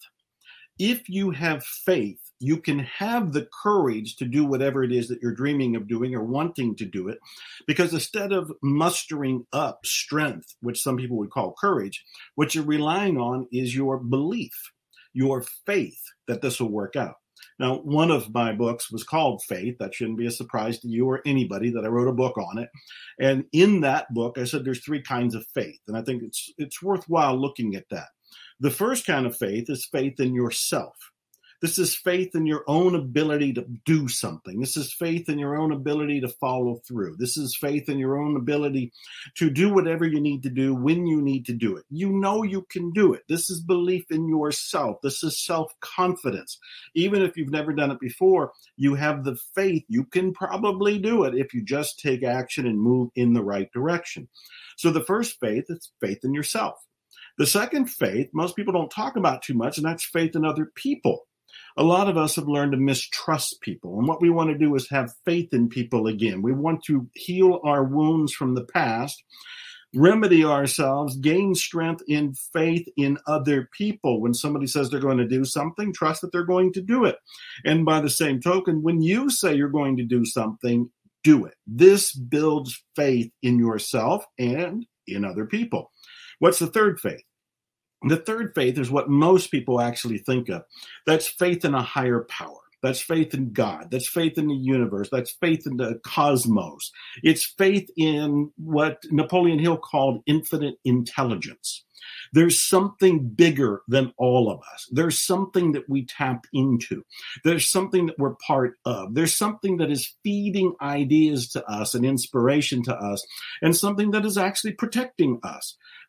If you have faith, you can have the courage to do whatever it is that you're dreaming of doing or wanting to do it, because instead of mustering up strength, which some people would call courage, what you're relying on is your belief, your faith that this will work out. Now, one of my books was called Faith. That shouldn't be a surprise to you or anybody that I wrote a book on it. And in that book, I said there's three kinds of faith, and I think it's it's worthwhile looking at that. The first kind of faith is faith in yourself. This is faith in your own ability to do something. This is faith in your own ability to follow through. This is faith in your own ability to do whatever you need to do when you need to do it. You know you can do it. This is belief in yourself. This is self-confidence. Even if you've never done it before, you have the faith. You can probably do it if you just take action and move in the right direction. So the first faith is faith in yourself. The second faith, most people don't talk about too much, and that's faith in other people. A lot of us have learned to mistrust people. And what we want to do is have faith in people again. We want to heal our wounds from the past, remedy ourselves, gain strength in faith in other people. When somebody says they're going to do something, trust that they're going to do it. And by the same token, when you say you're going to do something, do it. This builds faith in yourself and in other people. What's the third faith? The third faith is what most people actually think of. That's faith in a higher power. That's faith in God. That's faith in the universe. That's faith in the cosmos. It's faith in what Napoleon Hill called infinite intelligence. There's something bigger than all of us. There's something that we tap into. There's something that we're part of. There's something that is feeding ideas to us and inspiration to us, and something that is actually protecting us.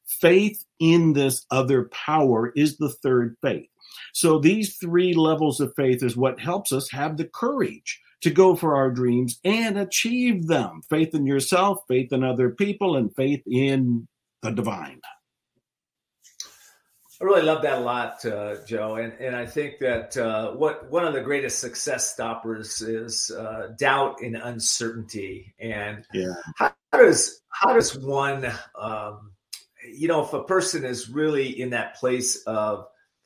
Faith in this other power is the third faith. So these three levels of faith is what helps us have the courage to go for our dreams and achieve them. Faith in yourself, faith in other people, and faith in the divine. I really love that a lot, uh, Joe. And, and I think that uh, what one of the greatest success stoppers is uh, doubt and uncertainty. And yeah. how, how does how does one, um, you know, if a person is really in that place of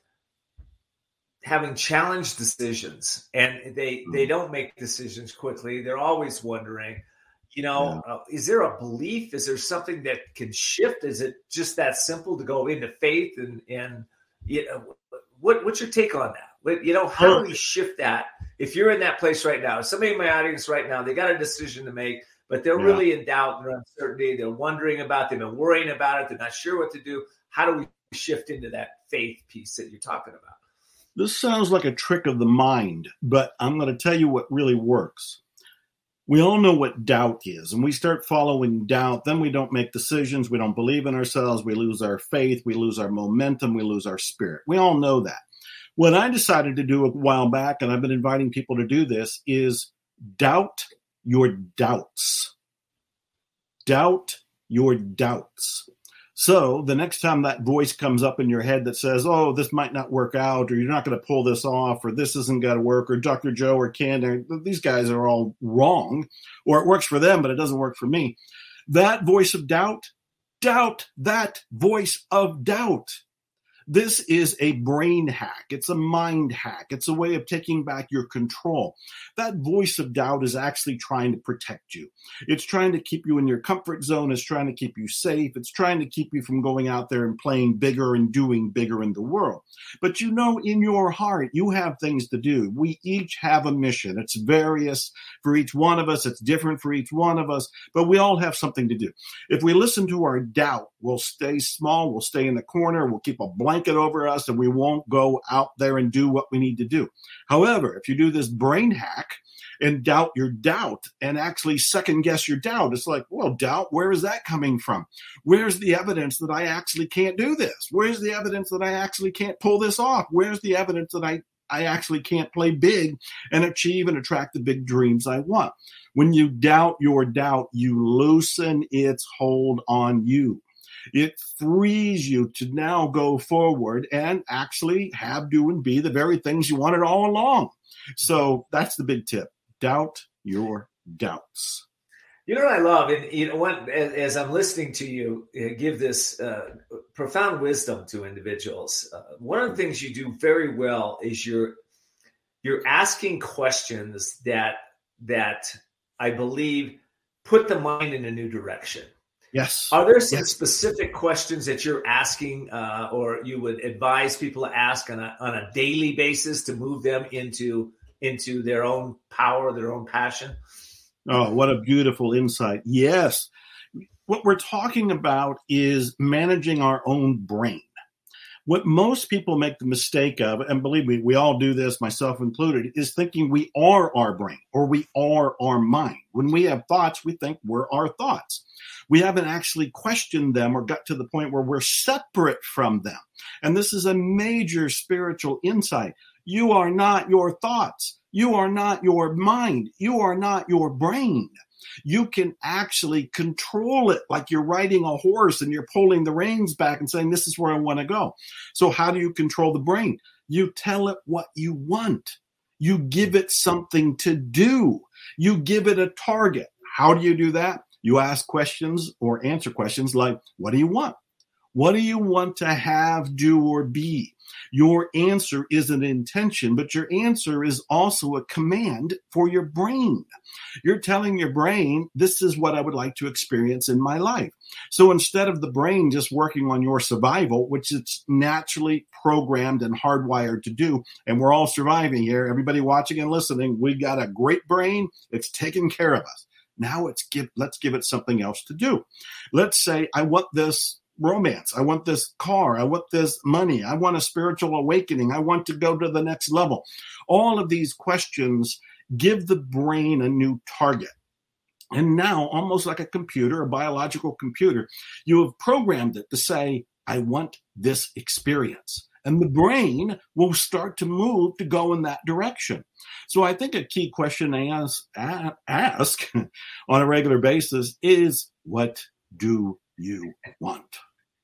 having challenged decisions and they, they don't make decisions quickly, they're always wondering, you know, yeah. uh, is there a belief? Is there something that can shift? Is it just that simple to go into faith? And, and you know, what, what's your take on that? What, you know, how do we shift that? If you're in that place right now, somebody in my audience right now, they got a decision to make, but they're yeah. really in doubt, they're uncertainty, they're wondering about, they've been worrying about it, they're not sure what to do. How do we shift into that faith piece that you're talking about? This sounds like a trick of the mind, but I'm going to tell you what really works. We all know what doubt is, and we start following doubt. Then we don't make decisions. We don't believe in ourselves. We lose our faith. We lose our momentum. We lose our spirit. We all know that. What I decided to do a while back, and I've been inviting people to do this, is doubt your doubts. Doubt your doubts. So the next time that voice comes up in your head that says, oh, this might not work out, or you're not going to pull this off, or this isn't going to work, or Doctor Joe or Ken, these guys are all wrong, or it works for them, but it doesn't work for me. That voice of doubt, doubt that voice of doubt. This is a brain hack. It's a mind hack. It's a way of taking back your control. That voice of doubt is actually trying to protect you. It's trying to keep you in your comfort zone. It's trying to keep you safe. It's trying to keep you from going out there and playing bigger and doing bigger in the world. But you know, in your heart, you have things to do. We each have a mission. It's various for each one of us. It's different for each one of us, but we all have something to do. If we listen to our doubt, we'll stay small. We'll stay in the corner. We'll keep a blanket over us, and we won't go out there and do what we need to do. However, if you do this brain hack and doubt your doubt and actually second guess your doubt, it's like, well, doubt, where is that coming from? Where's the evidence that I actually can't do this? Where's the evidence that I actually can't pull this off? Where's the evidence that I, I actually can't play big and achieve and attract the big dreams I want? When you doubt your doubt, you loosen its hold on you. It frees you to now go forward and actually have, do, and be the very things you wanted all along. So that's the big tip. Doubt your doubts. You know what I love? And you know what, as, as I'm listening to you uh, give this uh, profound wisdom to individuals, uh, one of the things you do very well is you're you're asking questions that that I believe put the mind in a new direction. Yes. Are there some yes. specific questions that you're asking uh, or you would advise people to ask on a, on a daily basis to move them into, into their own power, their own passion? Oh, what a beautiful insight. Yes. What we're talking about is managing our own brain. What most people make the mistake of, and believe me, we all do this, myself included, is thinking we are our brain or we are our mind. When we have thoughts, we think we're our thoughts. We haven't actually questioned them or got to the point where we're separate from them. And this is a major spiritual insight. You are not your thoughts. You are not your mind. You are not your brain. You can actually control it like you're riding a horse and you're pulling the reins back and saying, this is where I want to go. So how do you control the brain? You tell it what you want. You give it something to do. You give it a target. How do you do that? You ask questions or answer questions like, what do you want? What do you want to have, do, or be? Your answer is an intention, but your answer is also a command for your brain. You're telling your brain, this is what I would like to experience in my life. So instead of the brain just working on your survival, which it's naturally programmed and hardwired to do, and we're all surviving here, everybody watching and listening, we got a great brain. It's taking care of us. Now it's give, let's give it something else to do. Let's say I want this romance. I want this car. I want this money. I want a spiritual awakening. I want to go to the next level. All of these questions give the brain a new target. And now, almost like a computer, a biological computer, you have programmed it to say, I want this experience. And the brain will start to move to go in that direction. So I think a key question to ask, ask on a regular basis is, what do you want?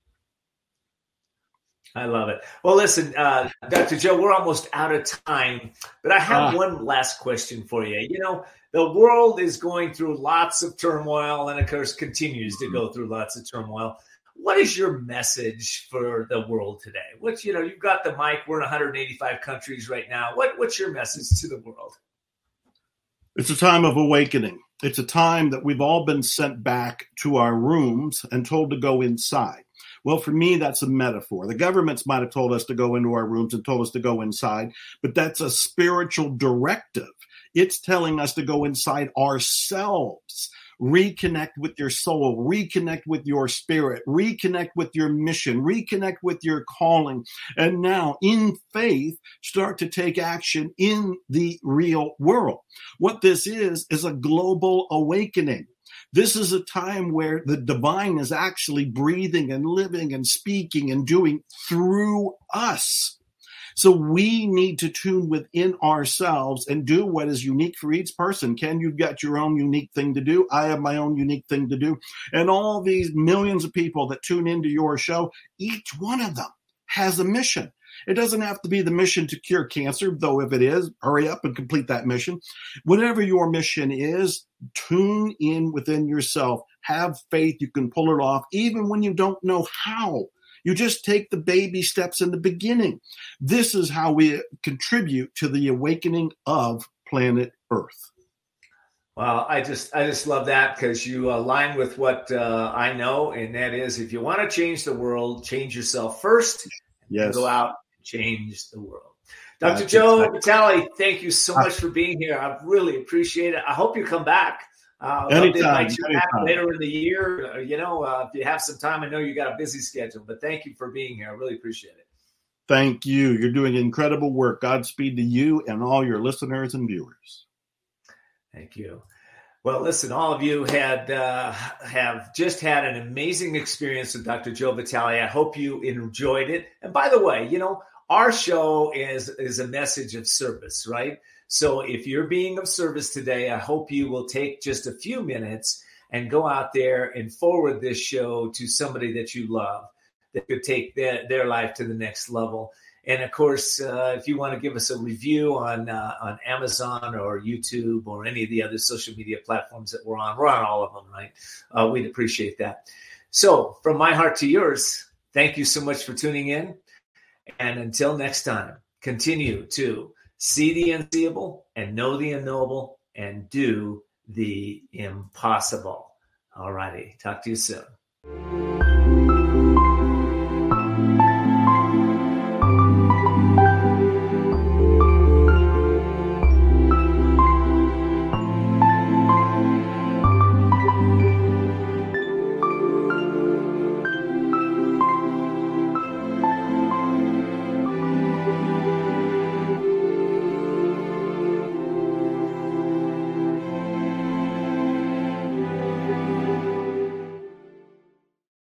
I love it. Well, listen, uh, Doctor Joe, we're almost out of time, but I have uh, one last question for you. You know, the world is going through lots of turmoil and, of course, continues to go through lots of turmoil. What is your message for the world today? What, you know, you've got the mic. We're in one hundred eighty-five countries right now. What, what's your message to the world? It's a time of awakening. It's a time that we've all been sent back to our rooms and told to go inside. Well, for me, that's a metaphor. The governments might have told us to go into our rooms and told us to go inside, but that's a spiritual directive. It's telling us to go inside ourselves, reconnect with your soul, reconnect with your spirit, reconnect with your mission, reconnect with your calling. And now, in faith, start to take action in the real world. What this is, is a global awakening. This is a time where the divine is actually breathing and living and speaking and doing through us. So we need to tune within ourselves and do what is unique for each person. Ken, you've got your own unique thing to do. I have my own unique thing to do. And all these millions of people that tune into your show, each one of them has a mission. It doesn't have to be the mission to cure cancer, though if it is, hurry up and complete that mission. Whatever your mission is, tune in within yourself. Have faith you can pull it off, even when you don't know how. You just take the baby steps in the beginning. This is how we contribute to the awakening of planet Earth. Well, I just I just love that, because you align with what uh, I know, and that is, if you want to change the world, change yourself first. Yes. Go out and change the world. Doctor Uh, Joe Vitale, thank you so much for being here. I really appreciate it. I hope you come back. Uh, anytime, you anytime. back later in the year. Uh, you know, uh, if you have some time, I know you got a busy schedule, but thank you for being here. I really appreciate it. Thank you. You're doing incredible work. Godspeed to you and all your listeners and viewers. Thank you. Well, listen, all of you had uh, have just had an amazing experience with Doctor Joe Vitale. I hope you enjoyed it. And by the way, you know, our show is is a message of service, right? So if you're being of service today, I hope you will take just a few minutes and go out there and forward this show to somebody that you love that could take their, their life to the next level. And of course, uh, if you want to give us a review on uh, on Amazon or YouTube or any of the other social media platforms that we're on, we're on all of them, right? Uh, we'd appreciate that. So from my heart to yours, thank you so much for tuning in. And until next time, continue to see the unseeable and know the unknowable and do the impossible. All righty. Talk to you soon.